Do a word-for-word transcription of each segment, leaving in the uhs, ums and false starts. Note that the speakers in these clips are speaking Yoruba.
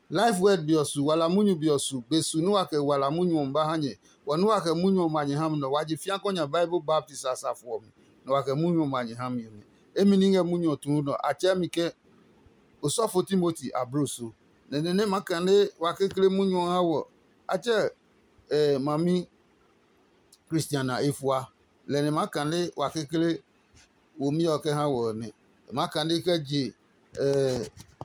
life word biosu wala munyu biosu besu no ake wala munyu mba hanye wanu ake munyu manye ham no waji fiankonya Bible Baptist asafo no ake munyu manye ham yemi emininge munyu tun no achemike Osofo Timothy abrosu nene makane wakekele munyu hawo ache eh, mami Christiana Ifwa lene makane wakekele omi oke hawo ne makane keji eh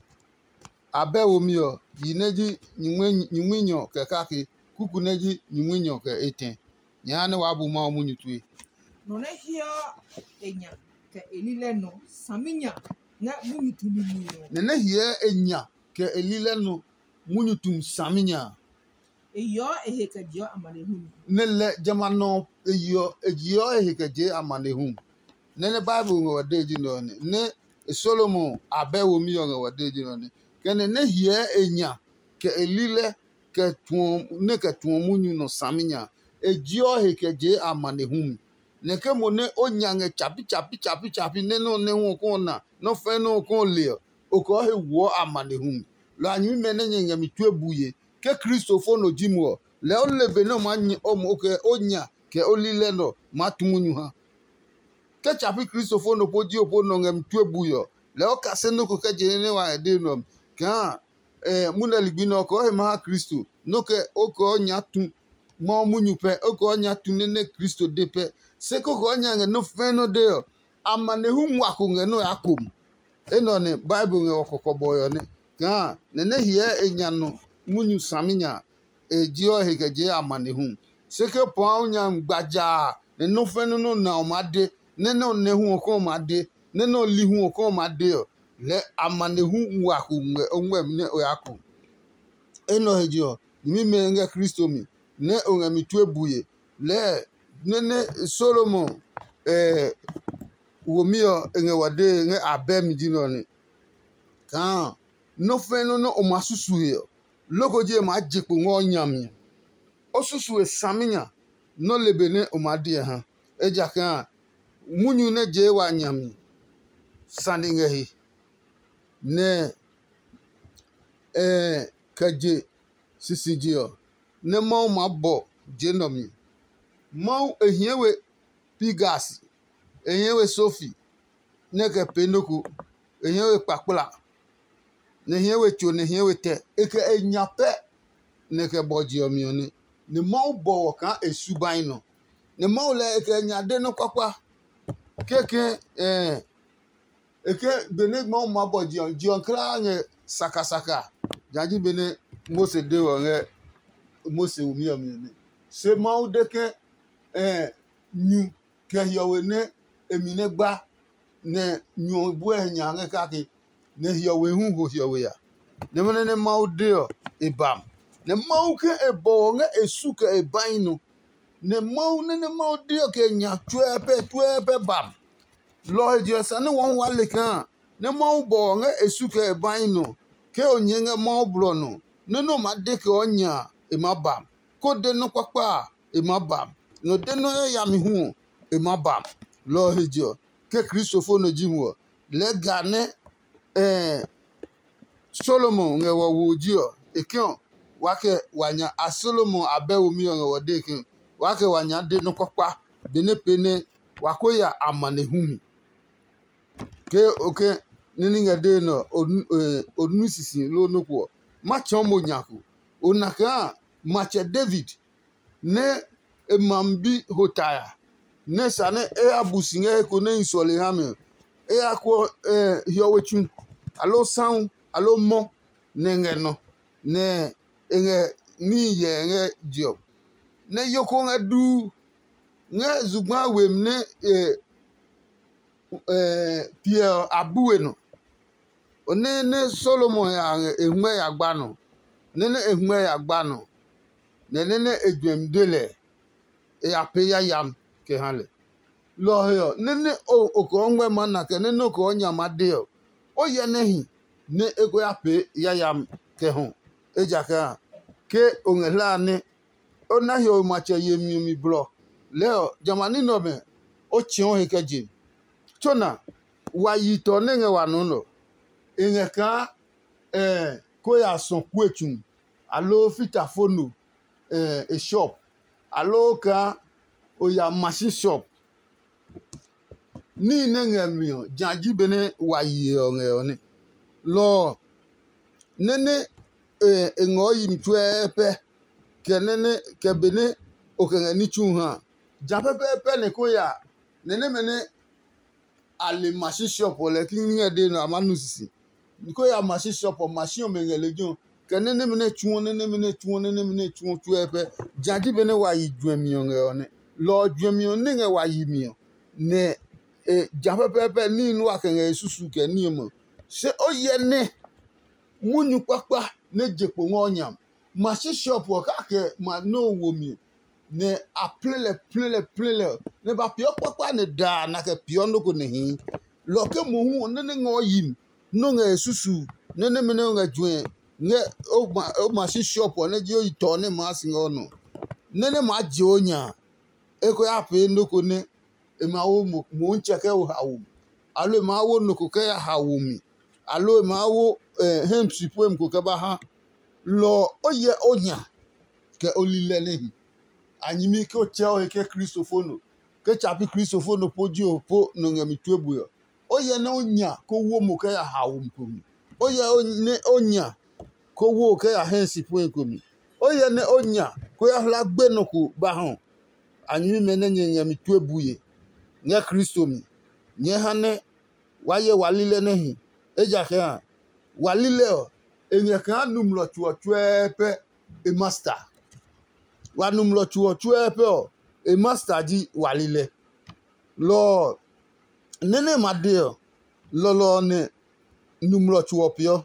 abe omi o yineji nyinwenyo ke kaki kuku neji nyinwenyo ke eten nyane wabu ma munyu tue no ne hia enya ke elile no saminya na munyu tumi ni nene hia enya ke elile no munyu tum saminya eyo ehekadio amanehun nele jamano eyo eyo ehekaje amanehun nene Bible ngo wadeji no ne Solomon abe omi ngo wadeji no ne kene ne hia enya ke elile ke tuom ne ke tuomunyu no saminya ejio hekeje amanehum ne ke mo ne onyange chapi chapi chapi chapi ne no ne hu ko na no fe no ko le o ko he wo amanehum lo anyi me ne nyenge mituebuye ke Christopher no jimu le o lebe no ma o mo ke onya ke olile no matumunyu ha ke chapi Christopher no poji opo no ngem tuebuyo le o kase no ko ke je ne wa de no ka eh munali gbino ko he ma Kristo no ke oko nya tu mo munyu pe oko nya tu ne Kristo de pe se ko ko nya no fe no de amanehu nwa ko nge no akom eno ne Bible nge okoko boyo ne ka ne ne hie enya no munyu saminya ejio hegeje amanehu se ke po nya gbaja ne no fe no no na o made ne no ne hu ko made ne no li hu ko made le amanehu nwa ko nge onwe ne o akom eno hejio mi me nge Kristo mi ne onwe mi tuebuye le nene Solomon eh womio nge wade nge abem dino ni kan no fe no no o masusu he loko je ma jipo ngo nyam osusu e saminya no lebene o made ha eja kan munyu ne je wa nyam sandi nge hi ne eh kaje sisijio ne mo ma bo genomi mo ehiewe pigas ehiewe sofi ne ke penoku ehiewe pakpla ne ehiewe cho ne ehiewe te eke enyape ne ke boji omioni ne mo bo kan esuban no ne mo le eke nyade no kwakwa keke eh eke bene mo ma boji on ji on kra nge saka saka jaji bene Mose de wo nge Mose umi omioni se mo deke eh nyu ke yowe ne emine gba ne nyu bu enya nge kaki ne yowe hu ho yowe ya ne mene ne mau de ebam ne mau ke ebo nge esu ke eban no ne mau ne ne mau de ke nya twepe twepe bam lo je sa ne won wale kan ne mau bo nge esu ke eban no ke onye nge mau bro no ne no ma de ke onya e ma bam ko de no kwakwa e ma bam no de no ya mi hu e ma bam lo hejo ke Christopher no jimu le gane eh Solomon nge wo wujio ekion wake wanya a Solomon abe omi nge wo de kin wake wanya de no kwakwa de ne pene wakoya amanehumi ke oke nini nge de no onu sisi lo no ko ma chomo nyaku onaka mache David ne emambi hotaya ne sane e abusinge ko ne insole hame e akwo eh hiowechun alo sound alo mo ne no ne nge ni ye nge job ne yoko nge du nge zugba wem ne eh eh Pierre abuwe no one ne Solomon ya ehwe ya gba no ne ne ehwe ya gba no ne ne ne edwem dele e apeya yam ke hale lo yo ne ne o oko nwe mana ke ne no ko onya made o o ye nehi ne ego ya pe ya yam ke ho eja ka ke onela ne ona yo ma che yemi mi blo leo jamani no me o chi o hekeji chona wa yito ne nge wa no no enye ka eh ko ya son kwechum alo fitafono eh a shop alo ka o ya machine shop ni ne ngamio janji bene wayi ngone lo nene eh ngoyi mtwepe kenene kebene okanga ni chuha japepepe ne ko ya nene mene ale machine shop le kinga de na manusisi ko ya machine shop machine mengele jon kenene mene chuo nene mene chuo nene mene chuo twepe janji bene wayi dwemio ngone lo dwemio ne wayi mio ne e japepepe ni nu akanga susu ke ni mo se oye ne munyu papa ne jepo ngonyam machine shop o ka ke ma no wo mi ne aplele plele plele ne ba pio papa ne da na ke pio no ko ne hi lo ke mo hu ne ne ngoyim no nga susu ne ne me ne nga dwen ne o ma o machine shop o ne je o ito ne ma singo no ne ne ma je onya e ko ya pe no ko ne e ma wo mo mo ncheke o hawo alo ma wo no ko ke ya hawo mi alo ma wo eh hem sipo ko ke ba ha lo oye onya ke olile nehi anyimi ke ocheo ke kristofono ke chapi kristofono poji opo no ngami tuebu yo oye na onya ko wo mo ke ya hawo mkomi oye ne onya ko wo ke ya hen sipo ekomi oye ne onya ko ya la gbe no ko ba han anyimi mene ngami tuebu ye nya kristo mi nye hane waye walile nehi eja ke ha walile o enye kan num lo chuo chuepe e master wa num lo chuo chuepe o e master ji walile lo nene madeo lo lo ne num lo chuo pio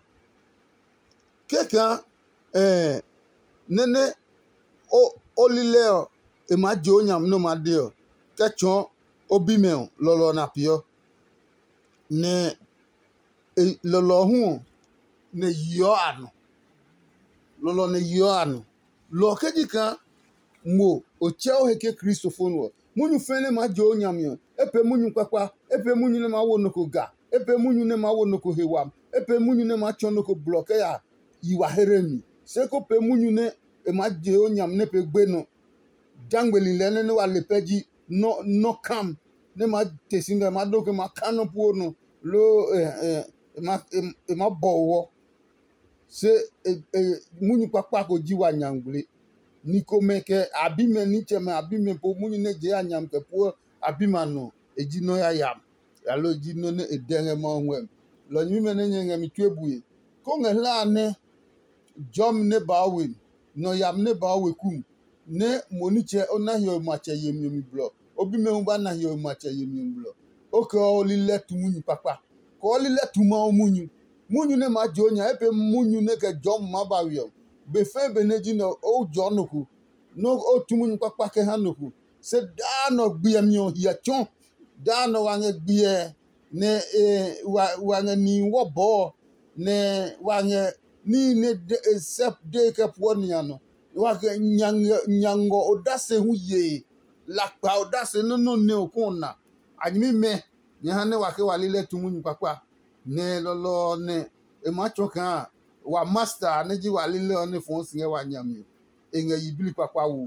keka eh nene o olile o e ma jo nyam no madeo kechon obimeo lo lo na pio ne e lo lo hu ne yo anu lolo ne yo anu lo keji kan mo o cheo heke kristofono munyu fene ma jo nyamio epe munyu kwakwa epe munyu ne ma wo noko ga epe munyu ne ma wo noko hewam epe munyu ne ma chon noko bloke ya yiwa heremi seko pe munyu ne e ma jo nyam ne pe gbe no jangbeli le ne wa le peji no no kam ne ma tesinga ma do ke ma kano po no lo eh eh ma e ma bowo se e, e, munyu papa ko jiwa nyangule niko meke abime niche me abime po munyu ne je anyam ke po abima no eji no ya yam ya lo ji no ne edenge mo nwem lo nyi me ne nyenge mi twebuye ko ngela ne jom ne bawin no yam ne bawe kum ne moniche onahio mache yemi mi blo obime hu ba nahio mache yemi blo o ko olile tu munyu papa ko olile tu ma munyu munyu ne ma jonya epe munyu ne ke jom ma ba wi be fe beneji no o jonuku no o tumunyu papa ke hanuku se da no gbe mi o ya chon da no wa nge gbe ne e wa wa nge ni wo bo ne wa nge ni ne de sep de ke po ni ano wa ke nyang nyango odase hu ye la pa odase no no ne okuna anyimi me nya ne wa ke wa lile tumunyu papa ne lolo ne e ma choka wa master ne ji wa lile ne fon singe wa nyami enga yibili papa wu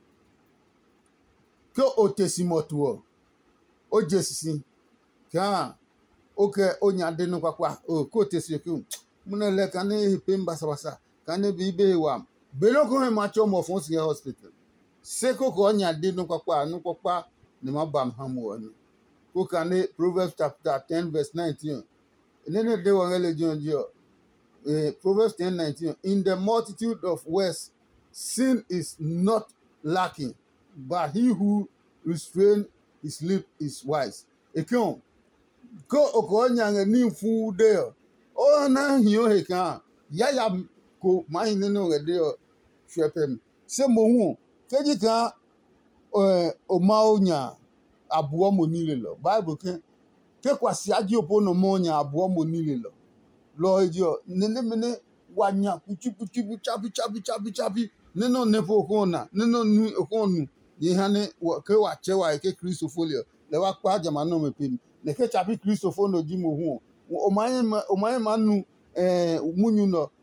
ko o tesimoto o o jesisi ka o ke onya de no papa o ko tesiko muna le kan ne pemba sabasa kan ne bi be wa belo ko ma cho mo fon singe hospital se ko ko onya de no papa no papa ne ma bam hamu ni ko kan ne Proverbs chapter ten verse nineteen. And then they were religion, uh, Proverbs ten nineteen. In the multitude of words, sin is not lacking, but he who restrains his lip is wise. Ekon, ko okonya ni fu de o na hio he kan ya ya ko mai ne no de o hwepem se mo hu keji kan eh o ma onya abo mo ni le lo Bible kan ke kwasi aji opo no mo nya abo mo nile lo lo ejo nene mene wanya kuchi kuchi chapi chapi chapi chapi neno nepo kona neno nu okonu ye hane ke wa che wa ke kristofolio le wa pa jama no mepim le ke chapi kristofono ji mo hu o manye o manye manu eh munyu no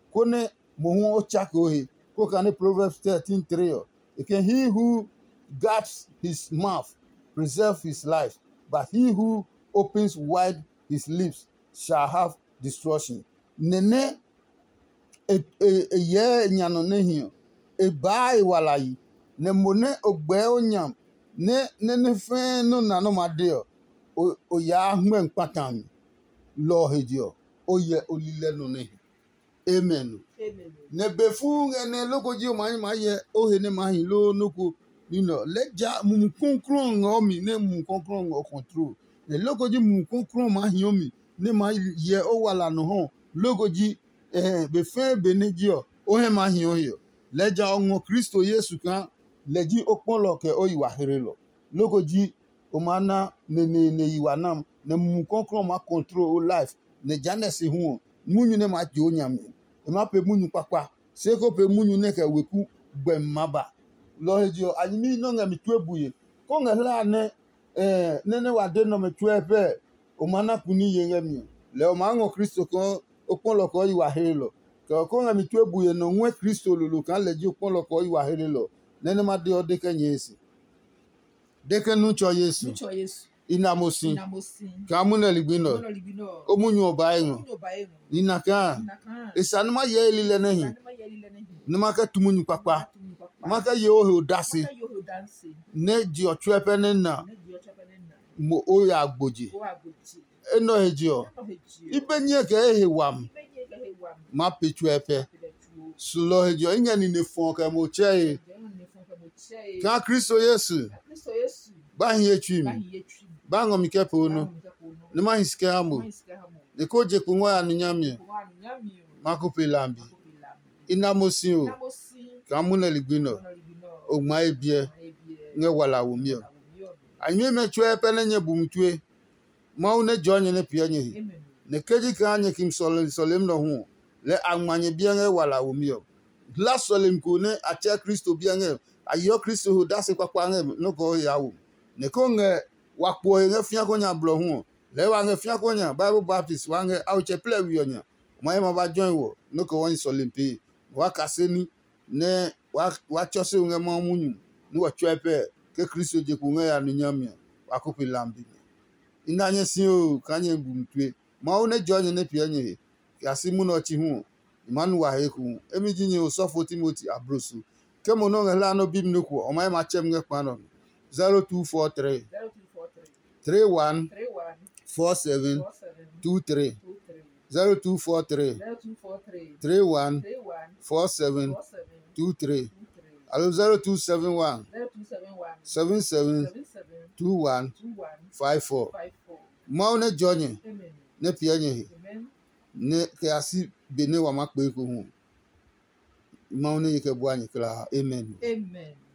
kone mohu ochaka ohe ko kane Proverbs thirteen three again he who guards his mouth preserve his life but he who opens wide his lips shall have destruction nene e ye nyano ne hio e bai walai ne mone ogbe onyam ne ne ne fe no na no madeo o ya hwen patan lo hedio o ye olile no ne amen Amen. ne befu ne lokoji o man ma ye o he ne ma hin lo noko nino leja mum konkron ngomi ne mum konkron ngo control ne lokoji mum konkron ma hin omi ne ma ye o wala no ho lokoji eh be fe benegio o he ma hin o yo leja ongo Kristo Yesu kan leji opolo ke o yiwa herelo lokoji o mana ne ne ne yiwa nam ne mum konkron ma control o life ne janesi hu munyu ne ma jo nyame e ma pe munyu papa se ko pe munyu ne ke weku gbem maba lo hejo anyimi no ngami tuebuye ko ngala ne eh nene wa de no me tuepe o mana kuni ye ngami le o mango Kristo ko opolo ko yiwa herelo ko ko ngami tuebuye no nwe Kristo lulu kan leji opolo ko yiwa herelo nene ma de o de ke nyesi de ke nu cho Yesu Mucho Yesu. inamosin Inamosin. ka muna ligbino Mono libino. o munyu oba yin Munyo baengo. inaka Naka. esanuma ye lile nehi Sanima yeli lene. nima ka tumunyu papa Tumi papa. maka ye o he dasi Maka yoho dancing. ne ji ochuepe ne na Ne dio chapene na. mo o ya agboji O aguti. eno heji o No heji. ibe nye ke ehe wam Ibenye gahe wam. ma pechuepe Pile tuo. sulo heji o inye ni ne fon ka mo che Deno ne fonka mo chei. ka Kristo Yesu Kristo Yesu. ba hin etwim Bahi yetwi. ba ngo mi kepe onu ne ma hiske amo ne ko je ku nwa anu nyame ma ko pe lambi inamosin o ka mu na ligbino o ma ebie nge wala wo mi o anyi me chuepe ne nye bumtue ma une jonye ne pie nye ne keji ka anye kim solem solem no hu le amanye bia nge wala wo mi o la solem ko ne acha Kristo bia nge ayo Kristo ho dase kwakwa nge no ko ya wo ne ko nge wakpo nge fia ko nya blo hu le wa nge fia ko nya Bible Baptist wa nge au che ple wi onya ma ma ba join wo no ko won solem pe wa kaseni ne wa wa chose nge ma munyu ni wa chuepe ke Kristo je ku nge ya no nyame wa ko pe lambi inanye si o kanye bumtue ma one jonye ne pie nye yasi mu no chi hu manu wa heku emi jinye o sofo Timothy abrosu ke mo no ngela no bim no ku o ma ma chem nge pa no zero two four three three one four seven two three zero two four three three one four seven two three alo zero two seven one seven seven two one five four ma one jonye ne pie nye ne ke asi bene wa makpe ko hu ma one yeke bo anyi kla amen Amen.